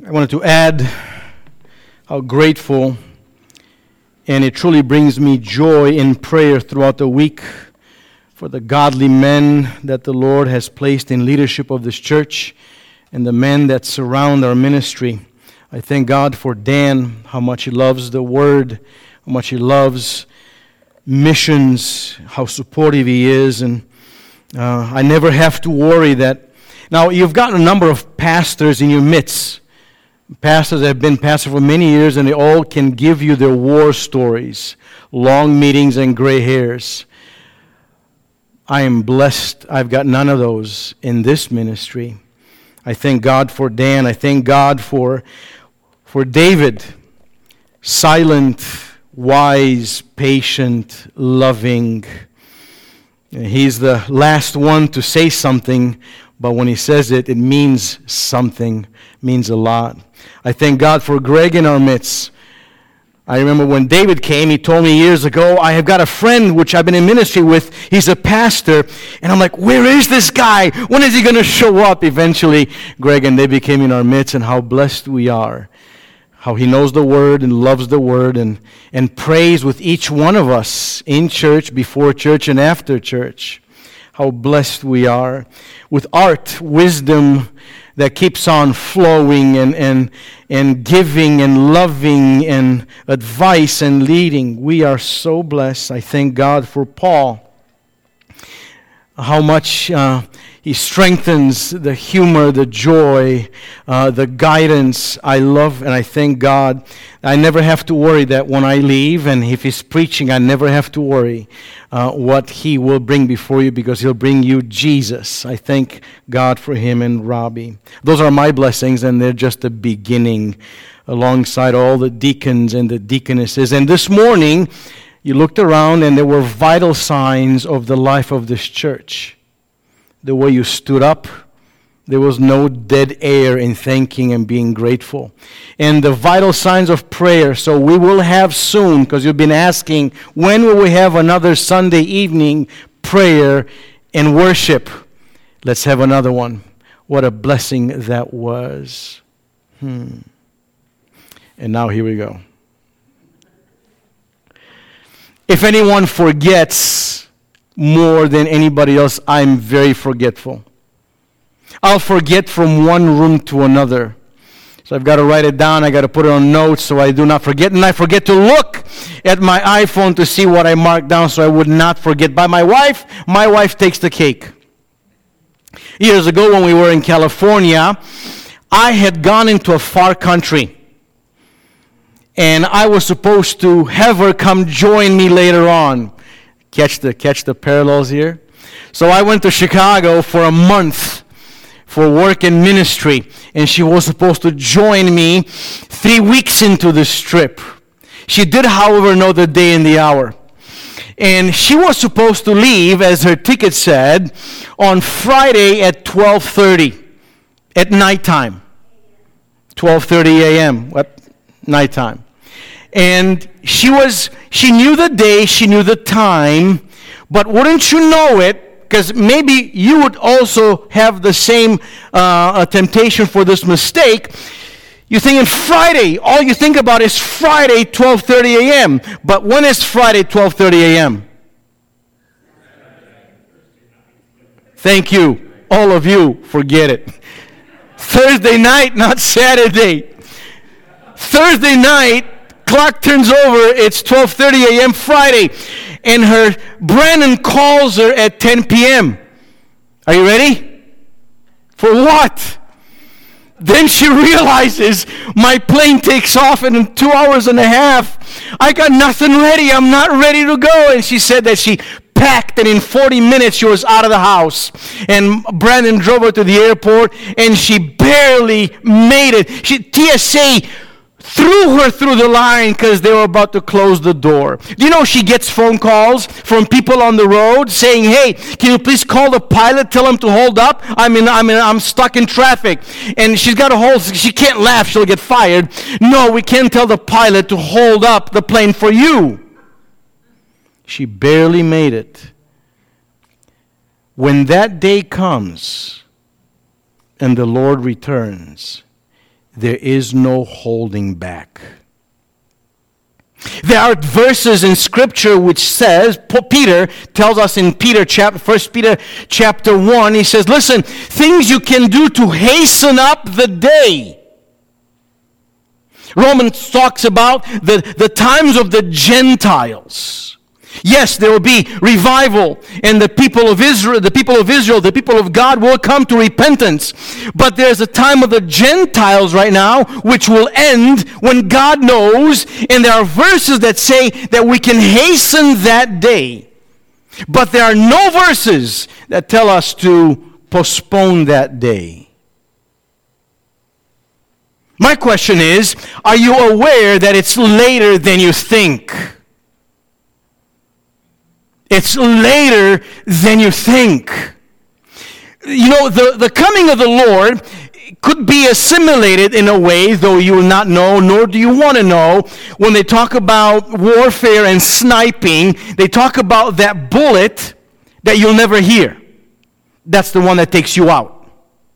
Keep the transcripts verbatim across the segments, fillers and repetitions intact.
I wanted to add how grateful, and it truly brings me joy in prayer throughout the week for the godly men that the Lord has placed in leadership of this church and the men that surround our ministry. I thank God for Dan, how much he loves the Word, how much he loves missions, how supportive he is, and uh, I never have to worry that. Now, you've got a number of pastors in your midst. Pastors that have been pastors for many years, and they all can give you their war stories, long meetings and gray hairs. I am blessed. I've got none of those in this ministry. I thank God for Dan. I thank God for, for David, silent, wise, patient, loving. He's the last one to say something, but when he says it, it means something, means a lot. I thank God for Greg in our midst. I remember when David came, he told me years ago, I have got a friend which I've been in ministry with. He's a pastor. And I'm like, where is this guy? When is he going to show up? Eventually, Greg and David came in our midst, and how blessed we are. How he knows the Word and loves the Word and, and prays with each one of us in church, before church, and after church. How blessed we are. With art, wisdom that keeps on flowing and, and, and giving and loving and advice and leading. We are so blessed. I thank God for Paul. How much uh, he strengthens the humor, the joy, uh, the guidance. I love and I thank God. I never have to worry that when I leave, and if he's preaching, I never have to worry uh, what he will bring before you, because he'll bring you Jesus. I thank God for him and Robbie. Those are my blessings, and they're just the beginning alongside all the deacons and the deaconesses. And this morning, you looked around and there were vital signs of the life of this church. The way you stood up, there was no dead air in thanking and being grateful. And the vital signs of prayer, so we will have soon, because you've been asking, when will we have another Sunday evening prayer and worship? Let's have another one. What a blessing that was. Hmm. And now here we go. If anyone forgets more than anybody else, I'm very forgetful. I'll forget from one room to another. So I've got to write it down. I've got to put it on notes so I do not forget. And I forget to look at my iPhone to see what I marked down so I would not forget. By my wife, my wife takes the cake. Years ago when we were in California, I had gone into a far country. And I was supposed to have her come join me later on. Catch the catch the parallels here? So I went to Chicago for a month for work and ministry. And she was supposed to join me three weeks into this trip. She did, however, know the day and the hour. And she was supposed to leave, as her ticket said, on Friday at twelve thirty at nighttime. twelve thirty a.m. What? Nighttime. And she was, she knew the day, she knew the time, but wouldn't you know it, because maybe you would also have the same uh, temptation for this mistake. You're thinking Friday, all you think about is Friday, twelve thirty a.m. But when is Friday, twelve thirty a.m.? Thank you, all of you, forget it. Thursday night, not Saturday. Thursday night, clock turns over, it's twelve thirty a.m. Friday, and her Brandon calls her at ten p.m. Are you ready? For what? Then she realizes my plane takes off, and in two hours and a half, I got nothing ready. I'm not ready to go. And she said that she packed, and in forty minutes she was out of the house. And Brandon drove her to the airport, and she barely made it. She, T S A threw her through the line because they were about to close the door. Do you know she gets phone calls from people on the road saying, hey, can you please call the pilot, tell him to hold up? I'm in, I'm in, I'm stuck in traffic. And she's got a hold, she can't laugh, she'll get fired. No, we can't tell the pilot to hold up the plane for you. She barely made it. When that day comes and the Lord returns, there is no holding back. There are verses in Scripture which says, Peter tells us in Peter, chapter, First Peter chapter one, he says, listen, things you can do to hasten up the day. Romans talks about the, the times of the Gentiles. Yes, there will be revival, and the people of Israel, the people of Israel, the people of God will come to repentance. But there's a time of the Gentiles right now, which will end when God knows, and there are verses that say that we can hasten that day. But there are no verses that tell us to postpone that day. My question is, are you aware that it's later than you think? It's later than you think. You know, the, the coming of the Lord could be assimilated in a way, though you will not know, nor do you want to know. When they talk about warfare and sniping, they talk about that bullet that you'll never hear. That's the one that takes you out.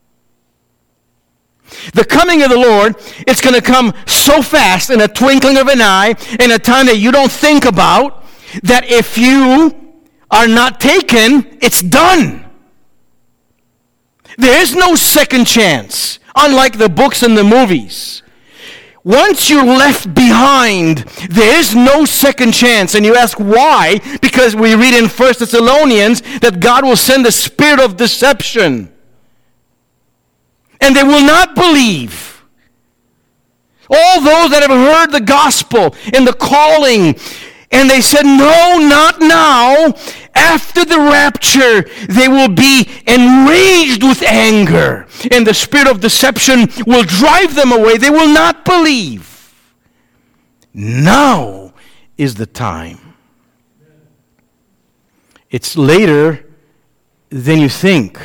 The coming of the Lord, it's going to come so fast in a twinkling of an eye, in a time that you don't think about, that if you are not taken, it's done. There is no second chance, unlike the books and the movies. Once you're left behind, there is no second chance. And you ask why? Because we read in First Thessalonians that God will send a spirit of deception. And they will not believe. All those that have heard the gospel and the calling, and they said, no, not now. After the rapture, they will be enraged with anger, and the spirit of deception will drive them away. They will not believe. Now is the time. It's later than you think.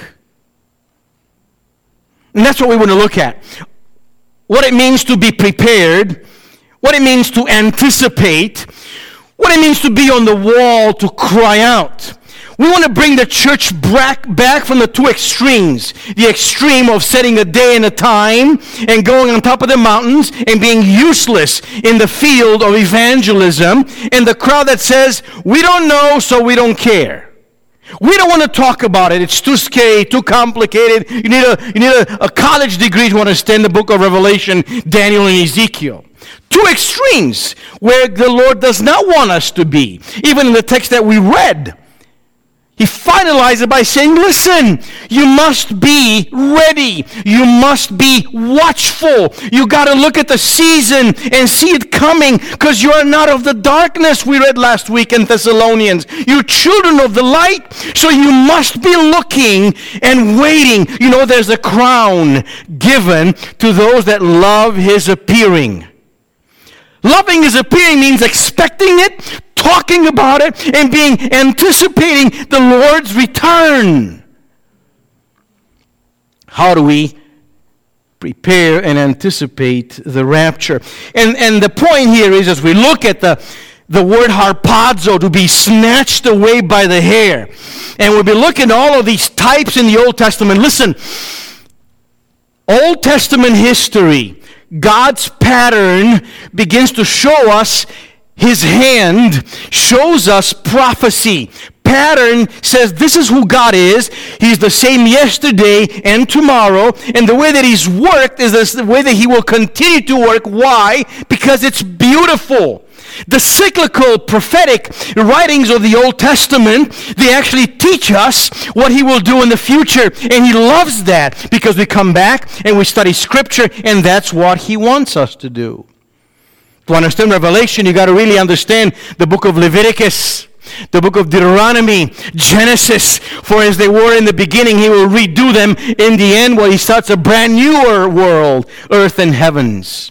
And that's what we want to look at. What it means to be prepared, what it means to anticipate, what it means to be on the wall, to cry out. We want to bring the church back, back from the two extremes. The extreme of setting a day and a time and going on top of the mountains and being useless in the field of evangelism. And the crowd that says, we don't know, so we don't care. We don't want to talk about it. It's too scary, too complicated. You need a, you need a, a college degree to understand the book of Revelation, Daniel, and Ezekiel. Two extremes where the Lord does not want us to be. Even in the text that we read, he finalized it by saying, listen, you must be ready. You must be watchful. You got to look at the season and see it coming, because you are not of the darkness, we read last week in Thessalonians. You're children of the light, so you must be looking and waiting. You know, there's a crown given to those that love his appearing. Loving his appearing means expecting it, talking about it, and being anticipating the Lord's return. How do we prepare and anticipate the rapture? And and the point here is, as we look at the the word harpazo, to be snatched away by the hair, and we'll be looking at all of these types in the Old Testament. Listen, Old Testament history, God's pattern begins to show us his hand, shows us prophecy. Pattern says this is who God is. He's the same yesterday and tomorrow. And the way that he's worked is this, the way that he will continue to work. Why? Because it's beautiful. The cyclical prophetic writings of the Old Testament, they actually teach us what he will do in the future. And he loves that, because we come back and we study Scripture, and that's what he wants us to do. To understand Revelation, you got to really understand the book of Leviticus, the book of Deuteronomy, Genesis. For as they were in the beginning, he will redo them in the end, where he starts a brand newer world, earth and heavens.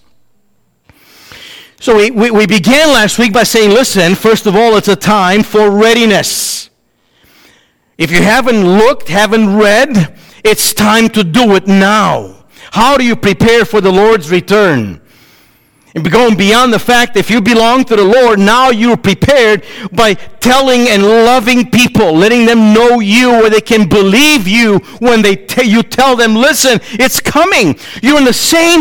So we, we, we began last week by saying, listen, first of all, it's a time for readiness. If you haven't looked, haven't read, it's time to do it now. How do you prepare for the Lord's return? And going beyond the fact, if you belong to the Lord, now you're prepared by telling and loving people, letting them know you, where they can believe you when they t- you tell them, listen, it's coming. You're in the same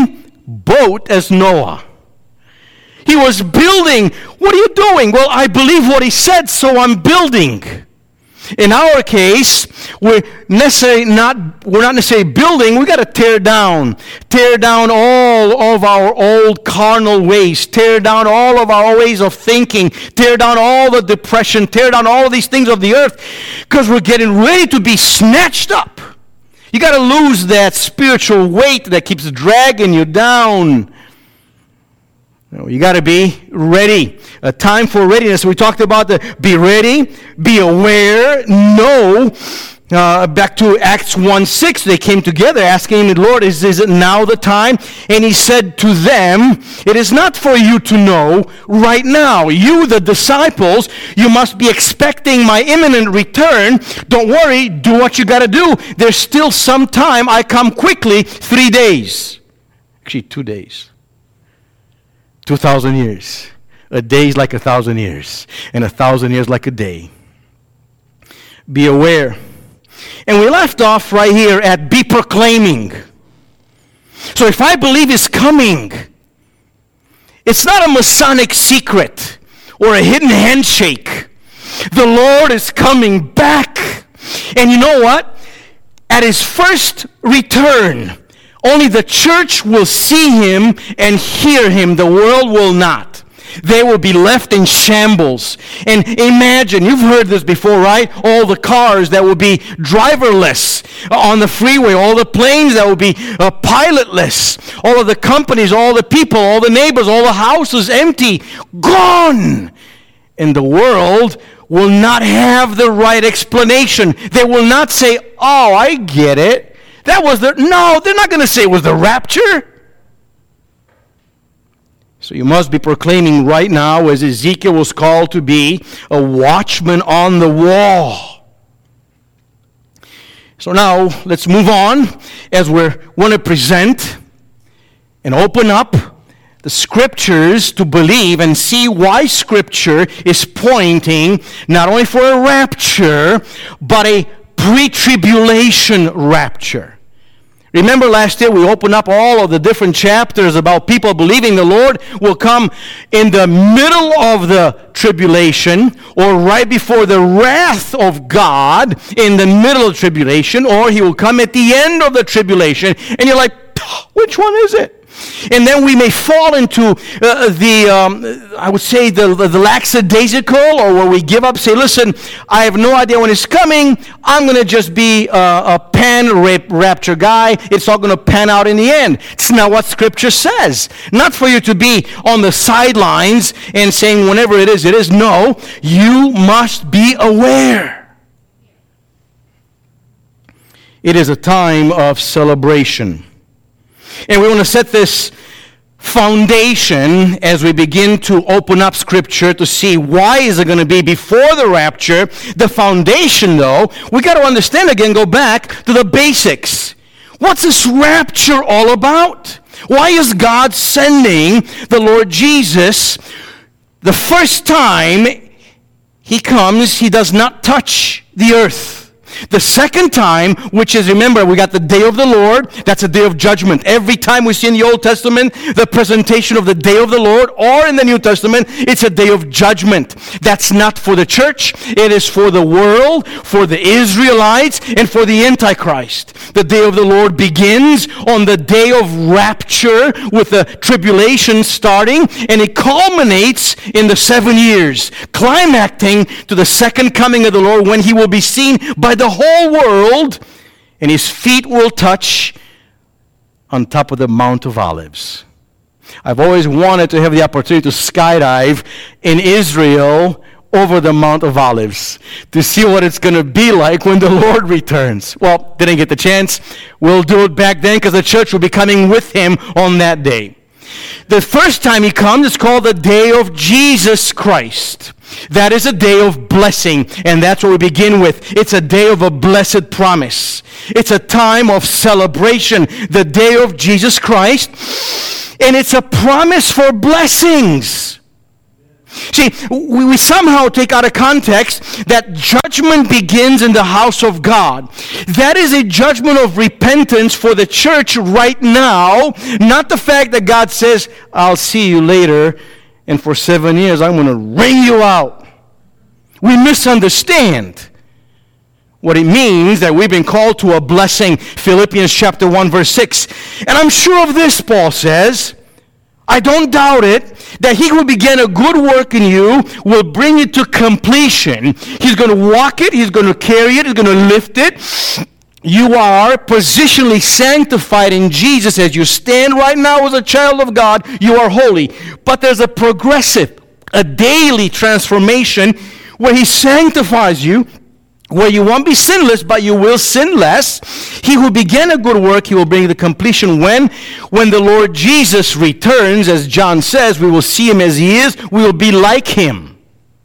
boat as Noah. He was building. What are you doing? Well, I believe what he said, so I'm building. In our case, we're necessarily not we're not necessarily building, we got to tear down. Tear down all of our old carnal ways. Tear down all of our ways of thinking. Tear down all the depression. Tear down all of these things of the earth, because we're getting ready to be snatched up. You got to lose that spiritual weight that keeps dragging you down. You got to be ready. A time for readiness. We talked about the be ready, be aware, know. Uh, back to Acts one six, they came together asking him, Lord, is, is it now the time? And he said to them, it is not for you to know right now. You, the disciples, you must be expecting my imminent return. Don't worry, do what you got to do. There's still some time. I come quickly, three days. Actually, two days. Two thousand years. A day is like a thousand years, and a thousand years like a day. Be aware. And we left off right here at be proclaiming. So if I believe He's coming, it's not a Masonic secret or a hidden handshake. The Lord is coming back. And you know what? At His first return, only the church will see Him and hear Him. The world will not. They will be left in shambles. And imagine, you've heard this before, right? All the cars that will be driverless on the freeway, all the planes that will be uh, pilotless, all of the companies, all the people, all the neighbors, all the houses empty, gone. And the world will not have the right explanation. They will not say, oh, I get it. That was the, no, they're not going to say it was the rapture. So you must be proclaiming right now, as Ezekiel was called to be, a watchman on the wall. So now, let's move on as we want to present and open up the Scriptures to believe and see why Scripture is pointing not only for a rapture, but a pre-tribulation rapture. Remember last year we opened up all of the different chapters about people believing the Lord will come in the middle of the tribulation, or right before the wrath of God in the middle of tribulation, or He will come at the end of the tribulation. And you're like, which one is it? And then we may fall into uh, the, um, I would say, the, the, the lackadaisical, or where we give up, say, listen, I have no idea when it's coming. I'm going to just be uh, a pan-rapture guy. It's all going to pan out in the end. It's not what Scripture says. Not for you to be on the sidelines and saying whenever it is, it is. No, you must be aware. It is a time of celebration. And we want to set this foundation as we begin to open up Scripture to see why is it going to be before the rapture. The foundation, though, we got to understand again, go back to the basics. What's this rapture all about? Why is God sending the Lord Jesus? The first time He comes, He does not touch the earth. The second time, which is, remember, we got the day of the Lord. That's a day of judgment. Every time we see in the Old Testament the presentation of the day of the Lord, or in the New Testament, it's a day of judgment. That's not for the church. It is for the world, for the Israelites, and for the Antichrist. The day of the Lord begins on the day of rapture with the tribulation starting, and it culminates in the seven years, climacting to the second coming of the Lord, when He will be seen by the whole world, and His feet will touch on top of the Mount of Olives. I've always wanted to have the opportunity to skydive in Israel over the Mount of Olives to see what it's going to be like when the Lord returns. Well, didn't get the chance. We'll do it back then, because the church will be coming with Him on that day. The first time He comes is called the day of Jesus Christ. That is a day of blessing, and that's what we begin with. It's a day of a blessed promise. It's a time of celebration, the day of Jesus Christ, and it's a promise for blessings. See, we, we somehow take out of context that judgment begins in the house of God. That is a judgment of repentance for the church right now, not the fact that God says, I'll see you later, and for seven years I'm going to wring you out. We misunderstand what it means that we've been called to a blessing. Philippians chapter one, verse six. And I'm sure of this, Paul says, I don't doubt it, that he who began a good work in you will bring it to completion. He's going to walk it, he's going to carry it, he's going to lift it. You are positionally sanctified in Jesus as you stand right now as a child of God. You are holy. But there's a progressive, a daily transformation where he sanctifies you, where you won't be sinless, but you will sin less. He who began a good work, he will bring to completion when? When the Lord Jesus returns, as John says, we will see him as he is, we will be like him.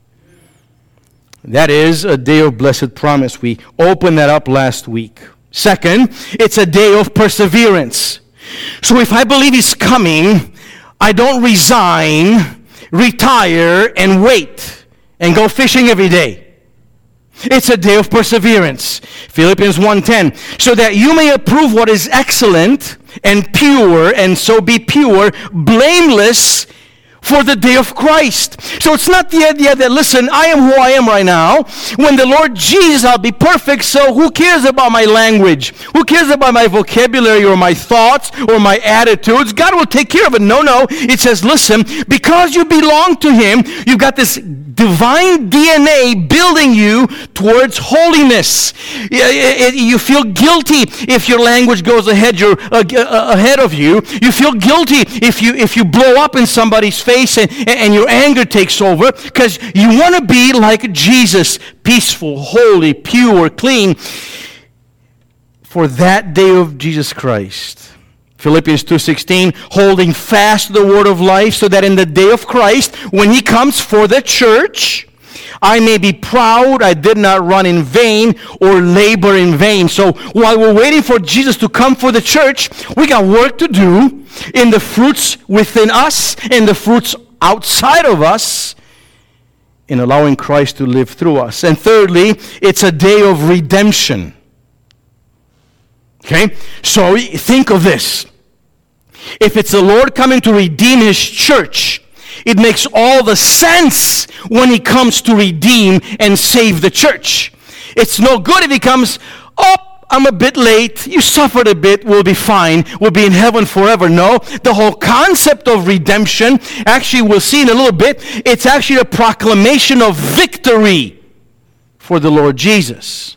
That is a day of blessed promise. We opened that up last week. Second, it's a day of perseverance. So if I believe he's coming, I don't resign, retire, and wait, and go fishing every day. It's a day of perseverance. Philippians one ten. So that you may approve what is excellent and pure, and so be pure, blameless for the day of Christ. So it's not the idea that, listen, I am who I am right now. When the Lord Jesus, I'll be perfect, so who cares about my language? Who cares about my vocabulary or my thoughts or my attitudes? God will take care of it. No, no. It says, listen, because you belong to him, you've got this divine D N A building you towards holiness. You feel guilty if your language goes ahead, your, uh, ahead of you. You feel guilty if you if you blow up in somebody's face and, and your anger takes over, because you want to be like Jesus, peaceful, holy, pure, clean, for that day of Jesus Christ. Philippians two sixteen, holding fast the word of life, so that in the day of Christ, when he comes for the church, I may be proud I did not run in vain or labor in vain. So while we're waiting for Jesus to come for the church, we got work to do in the fruits within us and the fruits outside of us in allowing Christ to live through us. And thirdly, it's a day of redemption. Okay? So think of this. If it's the Lord coming to redeem his church, it makes all the sense when he comes to redeem and save the church. It's no good if he comes, oh, I'm a bit late, you suffered a bit, we'll be fine, we'll be in heaven forever. No, the whole concept of redemption, actually we'll see in a little bit, it's actually a proclamation of victory for the Lord Jesus.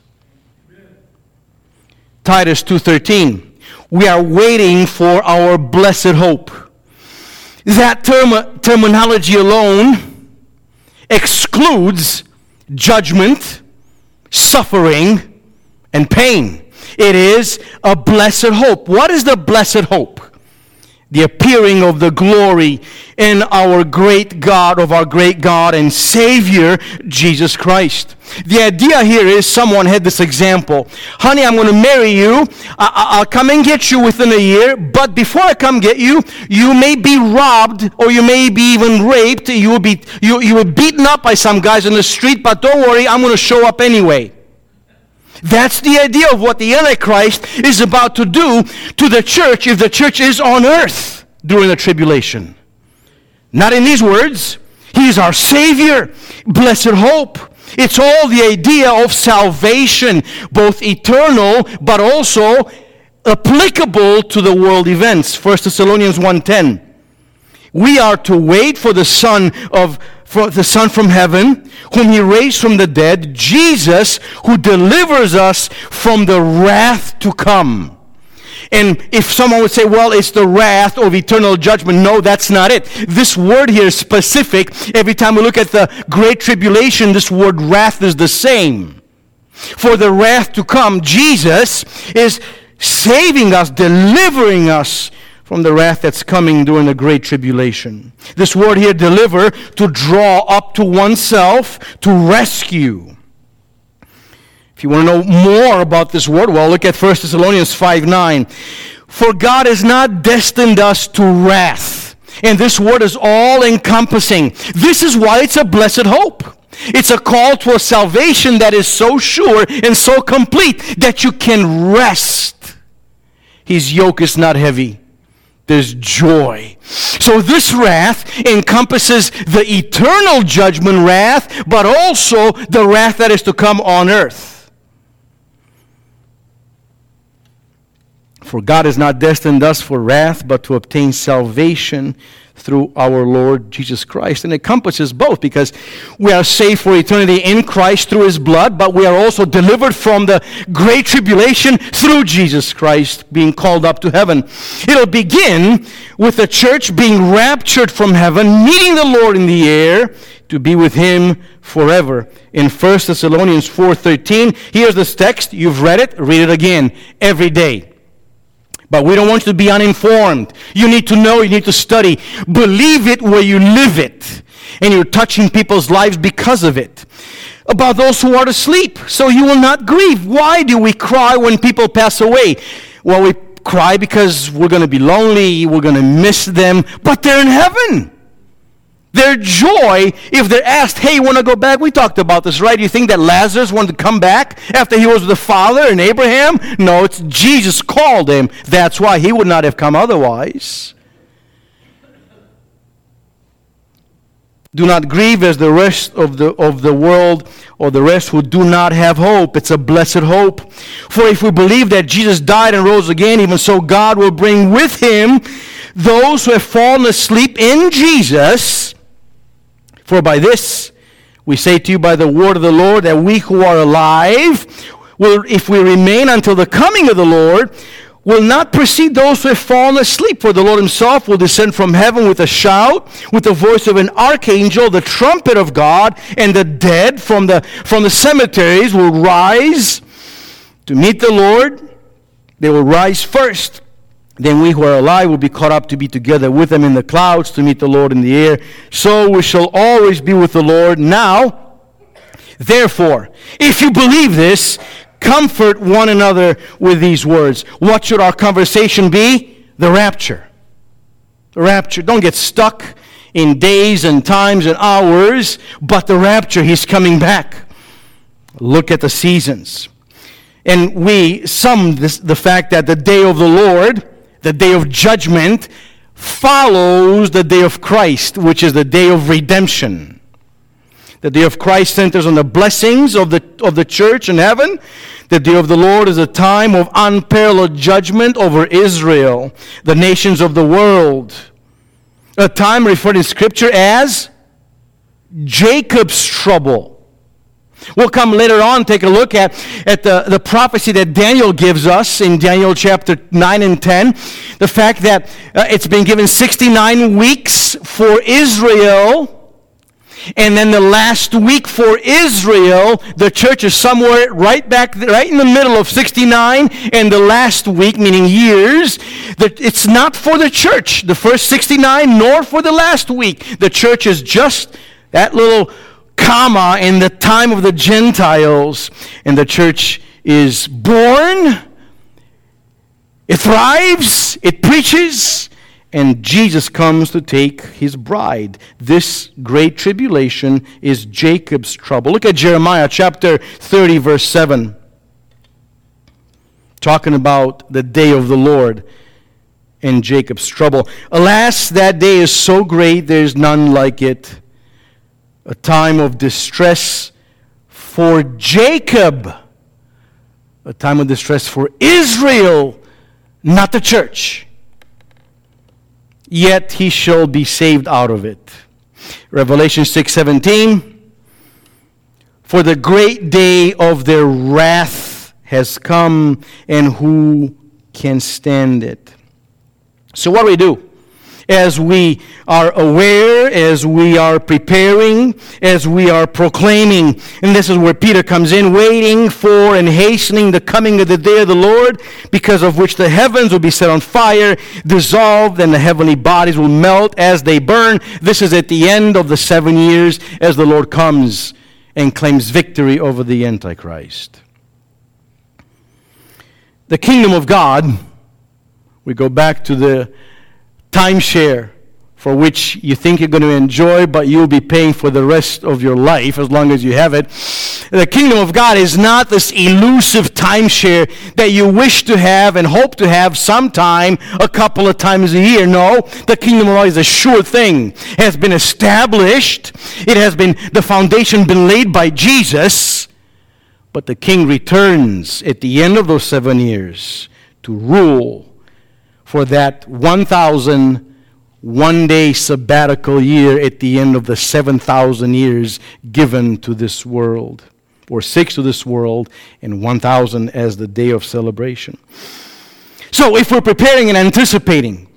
Titus two thirteen, we are waiting for our blessed hope. That term, terminology alone excludes judgment, suffering, and pain. It is a blessed hope. What is the blessed hope? The appearing of the glory in our great God, of our great God and Savior, Jesus Christ. The idea here is, someone had this example. Honey, I'm going to marry you. I- I'll come and get you within a year, but before I come get you, you may be robbed or you may be even raped. You will be, you, you were beaten up by some guys in the street, but don't worry, I'm going to show up anyway. That's the idea of what the Antichrist is about to do to the church if the church is on earth during the tribulation. Not in these words. He is our Savior, blessed hope. It's all the idea of salvation, both eternal but also applicable to the world events. First Thessalonians one ten. We are to wait for the Son of for the Son from heaven, whom he raised from the dead, Jesus, who delivers us from the wrath to come. And if someone would say, well, it's the wrath of eternal judgment. No, that's not it. This word here is specific. Every time we look at the Great Tribulation, this word wrath is the same. For the wrath to come, Jesus is saving us, delivering us from the wrath that's coming during the Great Tribulation. This word here, deliver, to draw up to oneself, to rescue. If you want to know more about this word, well, look at First Thessalonians five nine. For God has not destined us to wrath, And this word is all-encompassing. This is why it's a blessed hope. It's a call to a salvation that is so sure and so complete that you can rest. His yoke is not heavy. There's joy. So this wrath encompasses the eternal judgment wrath, but also the wrath that is to come on earth. For God is not destined thus for wrath, but to obtain salvation through our Lord Jesus Christ. And it encompasses both, because we are saved for eternity in Christ through His blood, but we are also delivered from the great tribulation through Jesus Christ being called up to heaven. It'll begin with the church being raptured from heaven, meeting the Lord in the air to be with Him forever. In First Thessalonians four thirteen, here's this text. You've read it. Read it again every day. But we don't want you to be uninformed. You need to know, you need to study. Believe it where you live it. And you're touching people's lives because of it. About those who are asleep, so you will not grieve. Why do we cry when people pass away? Well, we cry because we're going to be lonely, we're going to miss them, but they're in heaven. Their joy, if they're asked, hey, you want to go back? We talked about this, right? You think that Lazarus wanted to come back after he was with the Father and Abraham? No, it's Jesus called him. That's why he would not have come otherwise. Do not grieve as the rest of the of the world, or the rest who do not have hope. It's a blessed hope. For if we believe that Jesus died and rose again, even so God will bring with Him those who have fallen asleep in Jesus. For by this we say to you by the word of the Lord, that we who are alive, will, if we remain until the coming of the Lord, will not precede those who have fallen asleep. For the Lord Himself will descend from heaven with a shout, with the voice of an archangel, the trumpet of God, and the dead from the, from the cemeteries will rise to meet the Lord. They will rise first. Then we who are alive will be caught up to be together with them in the clouds to meet the Lord in the air. So we shall always be with the Lord. Now, therefore, if you believe this, comfort one another with these words. What should our conversation be? The rapture. The rapture. Don't get stuck in days and times and hours, but the rapture, He's coming back. Look at the seasons. And we sum this, the fact that the day of the Lord, the day of judgment, follows the day of Christ, which is the day of redemption. The day of Christ centers on the blessings of the, of the church in heaven. The day of the Lord is a time of unparalleled judgment over Israel, the nations of the world. A time referred in Scripture as Jacob's trouble. We'll come later on, take a look at, at the, the prophecy that Daniel gives us in Daniel chapter nine and ten. The fact that uh, it's been given sixty-nine weeks for Israel. And then the last week for Israel, the church is somewhere right back, right in the middle of sixty-nine. And the last week, meaning years, that it's not for the church, the first sixty-nine, nor for the last week. The church is just that little comma in the time of the Gentiles, and the church is born, it thrives, it preaches, and Jesus comes to take His bride. This great tribulation is Jacob's trouble. Look at Jeremiah chapter thirty, verse seven. Talking about the day of the Lord and Jacob's trouble. Alas, that day is so great, there is none like it. A time of distress for Jacob. A time of distress for Israel, not the church. Yet he shall be saved out of it. Revelation six seventeen. For the great day of their wrath has come, and who can stand it? So what do we do? As we are aware, as we are preparing, as we are proclaiming. And this is where Peter comes in, waiting for and hastening the coming of the day of the Lord, because of which the heavens will be set on fire, dissolved, and the heavenly bodies will melt as they burn. This is at the end of the seven years as the Lord comes and claims victory over the Antichrist. The kingdom of God, we go back to the timeshare for which you think you're going to enjoy, but you'll be paying for the rest of your life as long as you have it. The kingdom of God is not this elusive timeshare that you wish to have and hope to have sometime a couple of times a year. No, the kingdom of God is a sure thing. It has been established. It has been, the foundation been laid by Jesus. But the king returns at the end of those seven years to rule for that one thousand one-day sabbatical year at the end of the seven thousand years given to this world, or six to this world, and one thousand as the day of celebration. So if we're preparing and anticipating,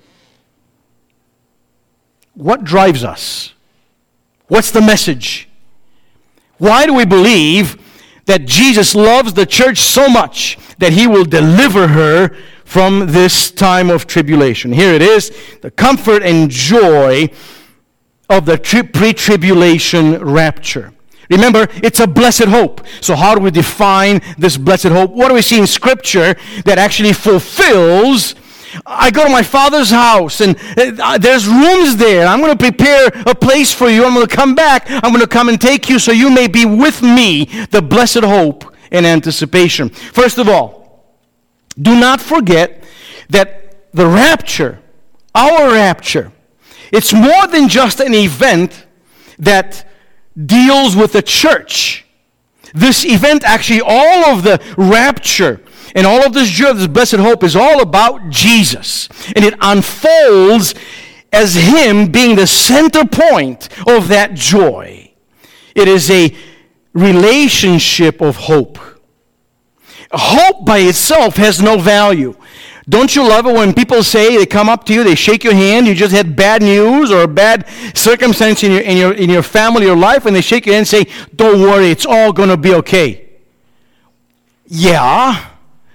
what drives us? What's the message? Why do we believe that Jesus loves the church so much that he will deliver her from this time of tribulation? Here it is, the comfort and joy of the tri- pre-tribulation rapture. Remember, it's a blessed hope. So how do we define this blessed hope? What do we see in Scripture that actually fulfills? I go to my Father's house, and uh, there's rooms there. I'm going to prepare a place for you. I'm going to come back. I'm going to come and take you so you may be with me. The blessed hope and anticipation. First of all, do not forget that the rapture, our rapture, it's more than just an event that deals with the church. This event, actually, all of the rapture and all of this joy, this blessed hope, is all about Jesus. And it unfolds as him being the center point of that joy. It is a relationship of hope. Hope by itself has no value. Don't you love it when people say, they come up to you, they shake your hand, you just had bad news or a bad circumstance in your in your in your family or life, and they shake your hand and say, don't worry, it's all going to be okay. Yeah.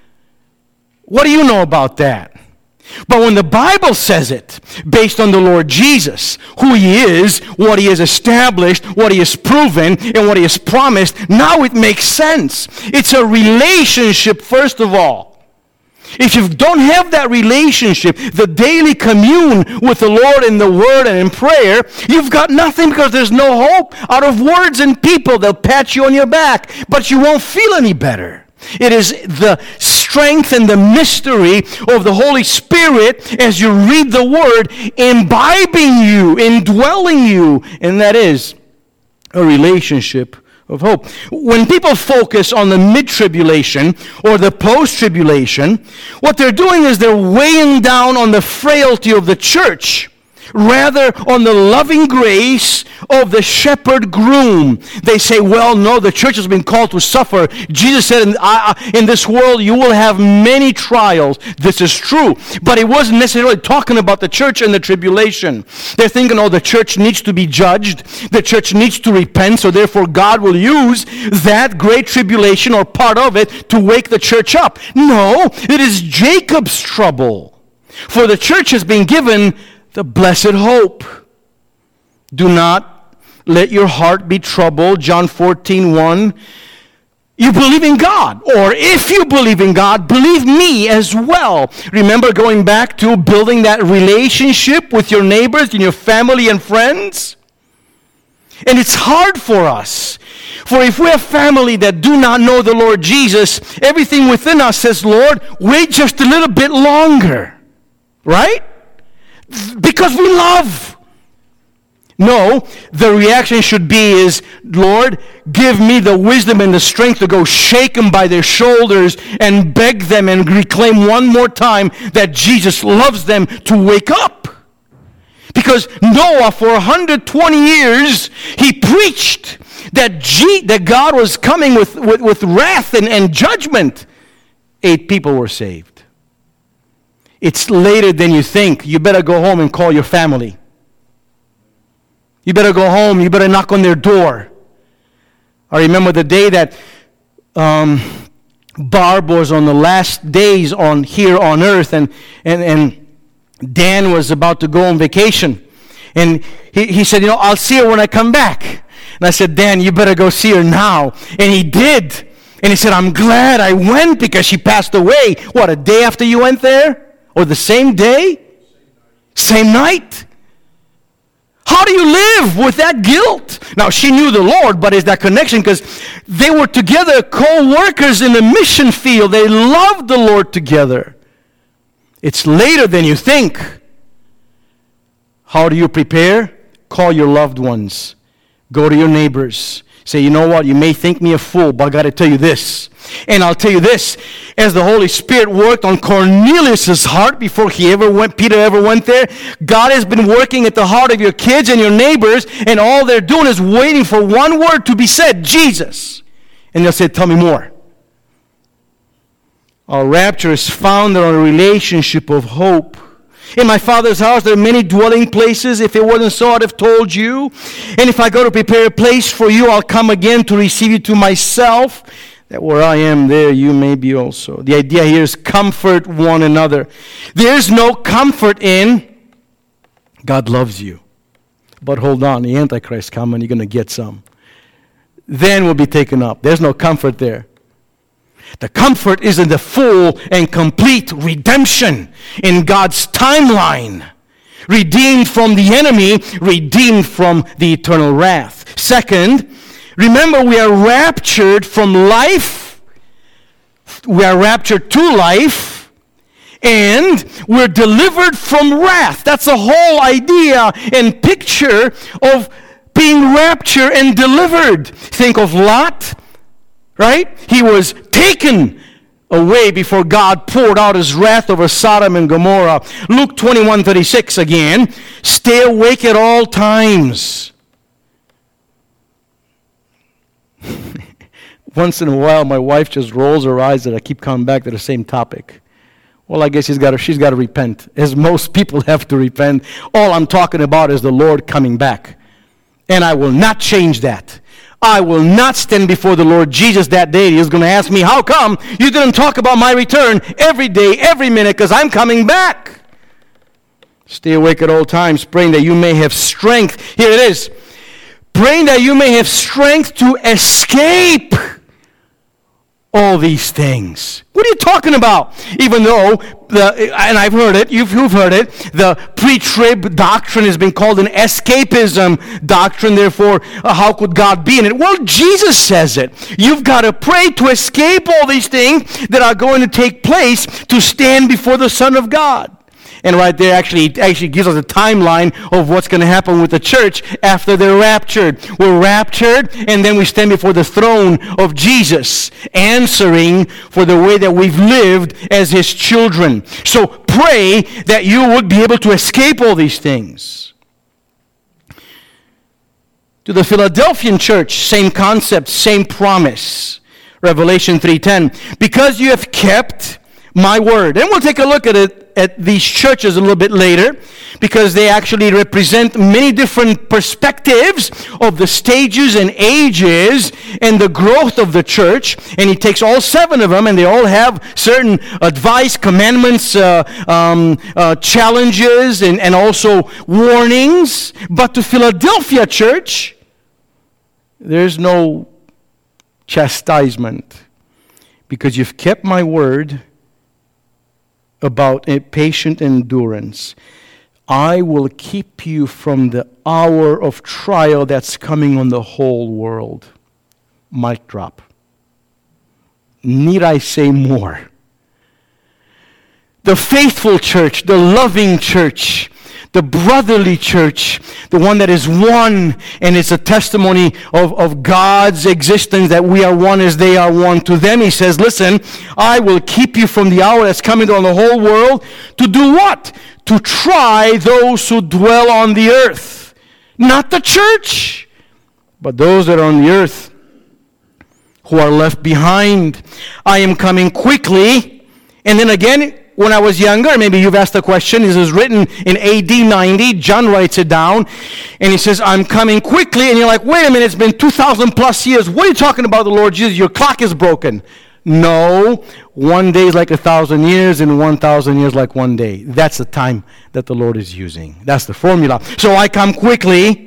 What do you know about that? But when the Bible says it, based on the Lord Jesus, who he is, what he has established, what he has proven, and what he has promised, now it makes sense. It's a relationship, first of all. If you don't have that relationship, the daily commune with the Lord in the Word and in prayer, you've got nothing, because there's no hope. Out of words and people, they'll pat you on your back, but you won't feel any better. It is the strength and the mystery of the Holy Spirit as you read the Word, imbibing you, indwelling you, and that is a relationship of hope. When people focus on the mid-tribulation or the post-tribulation, what they're doing is they're weighing down on the frailty of the church, rather on the loving grace of the shepherd groom. They say, well, no, the church has been called to suffer. Jesus said, in, uh, in this world you will have many trials. This is true. But he wasn't necessarily talking about the church and the tribulation. They're thinking, oh, the church needs to be judged. The church needs to repent, so therefore God will use that great tribulation or part of it to wake the church up. No, it is Jacob's trouble. For the church has been given the blessed hope. Do not let your heart be troubled. John fourteen one. You believe in God. Or if you believe in God, believe me as well. Remember going back to building that relationship with your neighbors and your family and friends? And it's hard for us. For if we have family that do not know the Lord Jesus, everything within us says, Lord, wait just a little bit longer. Right? Because we love. No, the reaction should be is, Lord, give me the wisdom and the strength to go shake them by their shoulders and beg them and reclaim one more time that Jesus loves them to wake up. Because Noah, for one hundred twenty years, he preached that G- that God was coming with, with, with wrath and, and judgment. Eight people were saved. It's later than you think. You better go home and call your family. You better go home. You better knock on their door. I remember the day that um, Barb was on the last days on here on earth, and, and, and Dan was about to go on vacation. And he, he said, you know, I'll see her when I come back. And I said, Dan, you better go see her now. And he did. And he said, I'm glad I went because she passed away. What, a day after you went there? Or the same day? Same night? How do you live with that guilt? Now, she knew the Lord, but it's that connection because they were together, co-workers in the mission field. They loved the Lord together. It's later than you think. How do you prepare? Call your loved ones. Go to your neighbors. Say, you know what? You may think me a fool, but I got to tell you this. And I'll tell you this. As the Holy Spirit worked on Cornelius' heart before he ever went, Peter ever went there, God has been working at the heart of your kids and your neighbors, and all they're doing is waiting for one word to be said, Jesus. And they'll say, tell me more. Our rapture is founded on a relationship of hope. In my Father's house there are many dwelling places. If it wasn't so, I'd have told you. And if I go to prepare a place for you, I'll come again to receive you to myself, that where I am, there you may be also. The idea here is comfort one another. There's no comfort in God loves you. But hold on, the Antichrist coming, you're going to get some. Then we'll be taken up. There's no comfort there. The comfort is in the full and complete redemption in God's timeline. Redeemed from the enemy, redeemed from the eternal wrath. Second, remember we are raptured from life. We are raptured to life. And we're delivered from wrath. That's the whole idea and picture of being raptured and delivered. Think of Lot. Right? He was taken away before God poured out his wrath over Sodom and Gomorrah. Luke twenty-one thirty-six again. Stay awake at all times. Once in a while, my wife just rolls her eyes that I keep coming back to the same topic. Well, I guess she's got to, she's got to repent, as most people have to repent. All I'm talking about is the Lord coming back. And I will not change that. I will not stand before the Lord Jesus that day. He's going to ask me, how come you didn't talk about my return every day, every minute, because I'm coming back. Stay awake at all times, praying that you may have strength. Here it is. Praying that you may have strength to escape all these things. What are you talking about? Even though, the, and I've heard it, you've, you've heard it, the pre-trib doctrine has been called an escapism doctrine, therefore, uh, how could God be in it? Well, Jesus says it. You've got to pray to escape all these things that are going to take place to stand before the Son of God. And right there actually it actually gives us a timeline of what's going to happen with the church after they're raptured. We're raptured, and then we stand before the throne of Jesus, answering for the way that we've lived as His children. So pray that you would be able to escape all these things. To the Philadelphian church, same concept, same promise. Revelation three ten. Because you have kept my word. And we'll take a look at it at these churches a little bit later, because they actually represent many different perspectives of the stages and ages and the growth of the church. And he takes all seven of them, and they all have certain advice, commandments, uh, um, uh, challenges, and, and also warnings. But to Philadelphia church, there's no chastisement, because you've kept my word about a patient endurance. I will keep you from the hour of trial that's coming on the whole world. Mic drop. Need I say more? The faithful church, the loving church, the brotherly church, the one that is one, and it's a testimony of, of God's existence, that we are one as they are one. To them he says, listen, I will keep you from the hour that's coming on the whole world. To do what? To try those who dwell on the earth. Not the church, but those that are on the earth who are left behind. I am coming quickly. And then again, when I was younger, maybe you've asked the question, this is written in A D ninety, John writes it down, and he says, I'm coming quickly, and you're like, wait a minute, it's been two thousand plus years, what are you talking about the Lord Jesus? Your clock is broken. No, one day is like a thousand years, and one thousand years like one day. That's the time that the Lord is using. That's the formula. So I come quickly.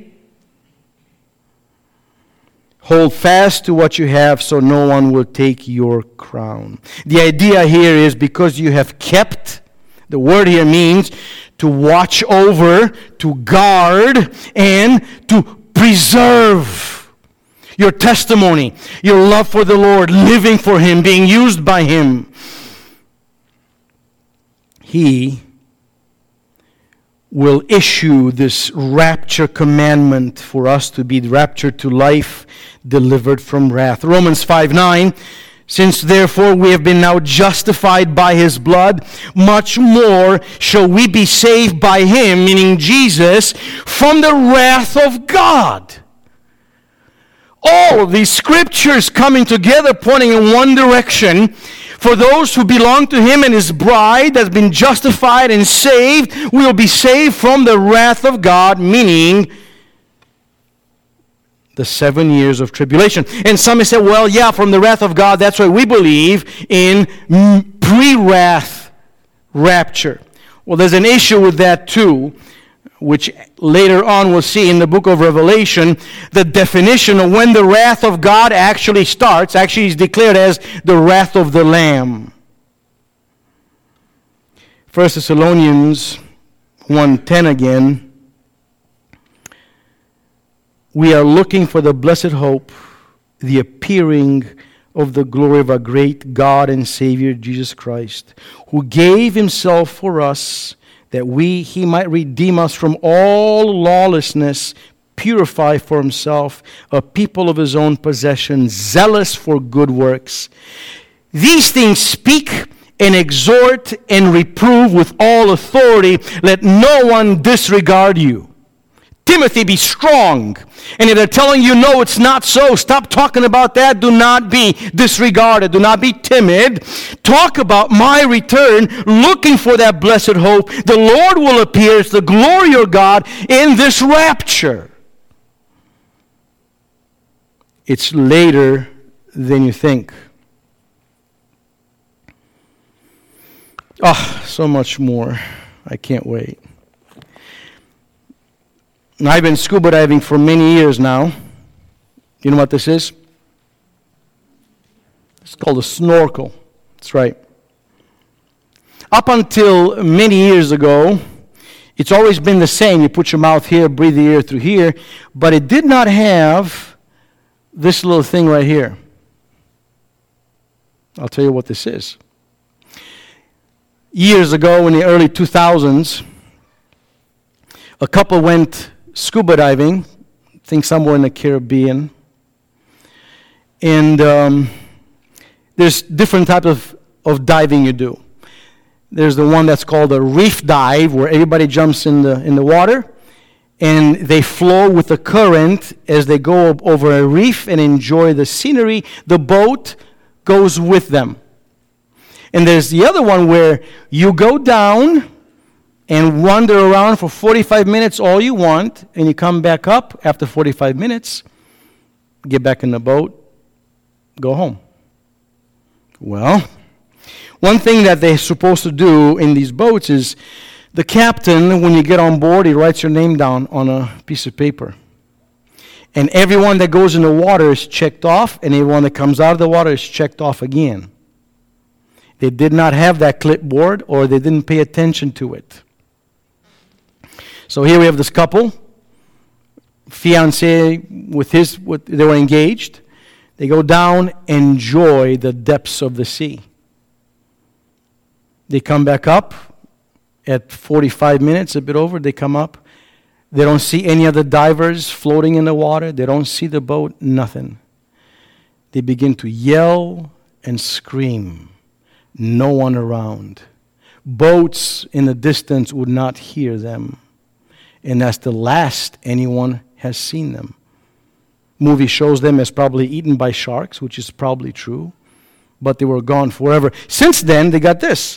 Hold fast to what you have, so no one will take your crown. The idea here is because you have kept, the word here means to watch over, to guard, and to preserve your testimony, your love for the Lord, living for Him, being used by Him. He will issue this rapture commandment for us to be raptured to life, delivered from wrath. Romans five nine, since therefore we have been now justified by His blood, much more shall we be saved by Him, meaning Jesus, from the wrath of God. All of these scriptures coming together, pointing in one direction. For those who belong to Him and His bride that has been justified and saved, we will be saved from the wrath of God, meaning the seven years of tribulation. And some may say, well, yeah, from the wrath of God, that's why we believe in pre-wrath rapture. Well, there's an issue with that too, which later on we'll see in the book of Revelation, the definition of when the wrath of God actually starts, actually is declared as the wrath of the Lamb. First Thessalonians one ten again. We are looking for the blessed hope, the appearing of the glory of our great God and Savior Jesus Christ, who gave Himself for us, that we He might redeem us from all lawlessness, purify for Himself a people of His own possession, zealous for good works. These things speak and exhort and reprove with all authority. Let no one disregard you. Timothy, be strong. And if they're telling you, no, it's not so, stop talking about that. Do not be disregarded. Do not be timid. Talk about my return, looking for that blessed hope. The Lord will appear as the glory of God in this rapture. It's later than you think. Oh, so much more. I can't wait. And I've been scuba diving for many years now. You know what this is? It's called a snorkel. That's right. Up until many years ago, it's always been the same. You put your mouth here, breathe the air through here. But it did not have this little thing right here. I'll tell you what this is. Years ago, in the early two thousands, a couple went scuba diving, I think somewhere in the Caribbean. And um, there's different types of, of diving you do. There's the one that's called a reef dive, where everybody jumps in the in the water, and they flow with the current as they go over a reef and enjoy the scenery. The boat goes with them. And there's the other one where you go down and wander around for forty-five minutes all you want, and you come back up after forty-five minutes, get back in the boat, go home. Well, one thing that they're supposed to do in these boats is the captain, when you get on board, he writes your name down on a piece of paper. And everyone that goes in the water is checked off, and everyone that comes out of the water is checked off again. They did not have that clipboard, or they didn't pay attention to it. So here we have this couple, fiance with his, with, they were engaged. They go down, enjoy the depths of the sea. They come back up at forty-five minutes, a bit over, they come up. They don't see any other divers floating in the water. They don't see the boat, nothing. They begin to yell and scream. No one around. Boats in the distance would not hear them. And that's the last anyone has seen them. Movie shows them as probably eaten by sharks, which is probably true. But they were gone forever. Since then, they got this.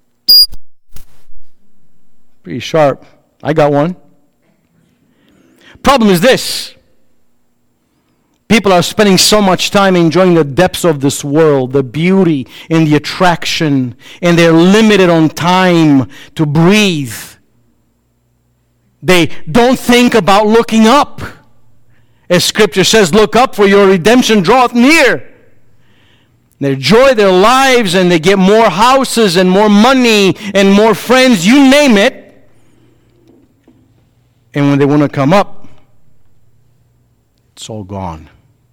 Pretty sharp. I got one. Problem is this. People are spending so much time enjoying the depths of this world, the beauty and the attraction, and they're limited on time to breathe. They don't think about looking up. As Scripture says, look up, for your redemption draweth near. They enjoy their lives, and they get more houses and more money and more friends, you name it. And when they want to come up, it's all gone.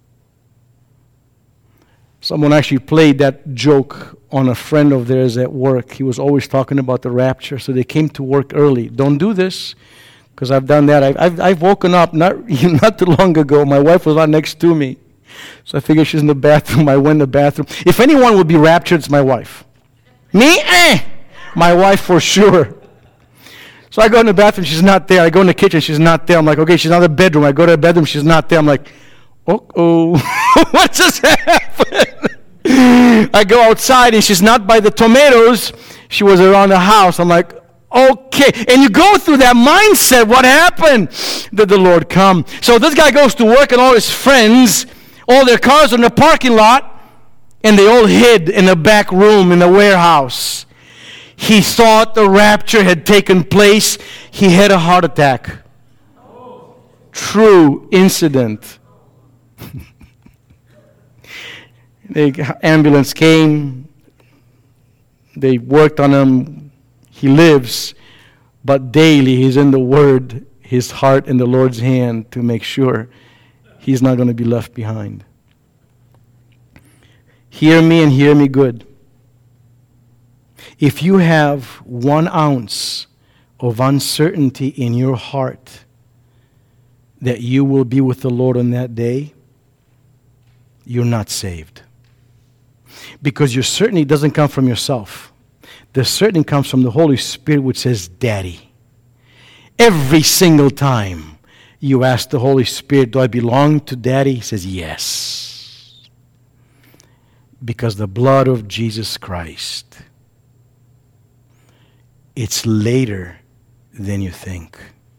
Someone actually played that joke on a friend of theirs at work. He was always talking about the rapture. So they came to work early. Don't do this, because I've done that. I've, I've, I've woken up not, not too long ago. My wife was not next to me. So I figured she's in the bathroom. I went in the bathroom. If anyone would be raptured, it's my wife. Me? Eh. My wife for sure. So I go in the bathroom. She's not there. I go in the kitchen. She's not there. I'm like, okay, she's not in the bedroom. I go to the bedroom. She's not there. I'm like, uh-oh. What just happened? I go outside and she's not by the tomatoes. She was around the house. I'm like, okay. And you go through that mindset. What happened? Did the Lord come? So this guy goes to work and all his friends, all their cars are in the parking lot, and they all hid in the back room in the warehouse. He thought the rapture had taken place. He had a heart attack. True incident. The ambulance came. They worked on him. He lives, but daily he's in the Word, his heart in the Lord's hand to make sure he's not going to be left behind. Hear me and hear me good. If you have one ounce of uncertainty in your heart that you will be with the Lord on that day, you're not saved. Because your certainty doesn't come from yourself. The certainty comes from the Holy Spirit, which says, Daddy. Every single time you ask the Holy Spirit, do I belong to Daddy? He says, yes. Because the blood of Jesus Christ, it's later than you think.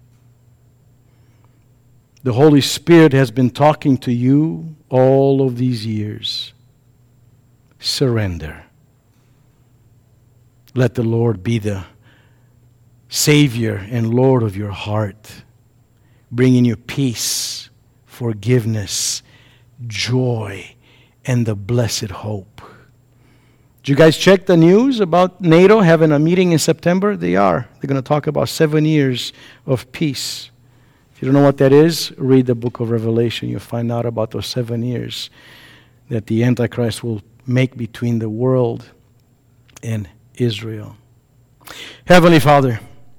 The Holy Spirit has been talking to you all of these years. Surrender. Let the Lord be the Savior and Lord of your heart, bringing you peace, forgiveness, joy, and the blessed hope. Did you guys check the news about NATO having a meeting in September? They are. They're going to talk about seven years of peace. If you don't know what that is, read the book of Revelation. You'll find out about those seven years that the Antichrist will make between the world and Israel. Heavenly Father,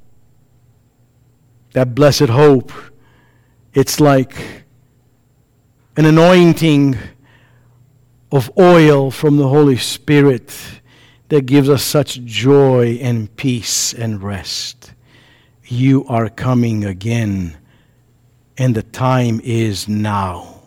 that blessed hope, it's like an anointing of oil from the Holy Spirit that gives us such joy and peace and rest. You are coming again, and the time is now.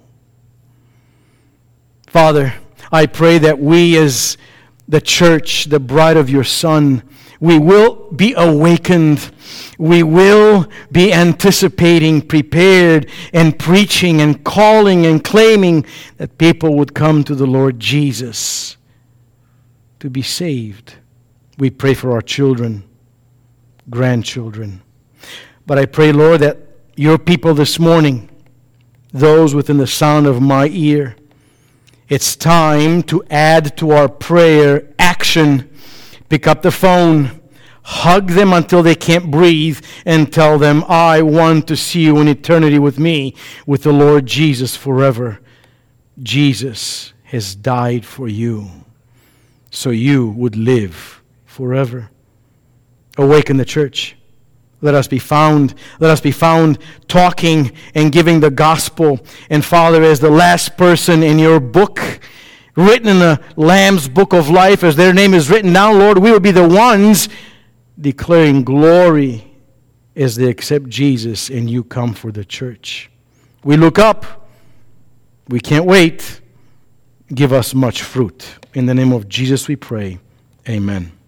Father, I pray that we as the church, the bride of your Son, we will be awakened. We will be anticipating, prepared, and preaching and calling and claiming that people would come to the Lord Jesus to be saved. We pray for our children, grandchildren. But I pray, Lord, that your people this morning, those within the sound of my ear, it's time to add to our prayer action. Pick up the phone, hug them until they can't breathe, and tell them, I want to see you in eternity with me, with the Lord Jesus forever. Jesus has died for you, so you would live forever. Awaken the church. Let us be found, let us be found talking and giving the gospel. And Father, as the last person in your book, written in the Lamb's book of life, as their name is written down, Lord, we will be the ones declaring glory as they accept Jesus and you come for the church. We look up. We can't wait. Give us much fruit. In the name of Jesus we pray. Amen.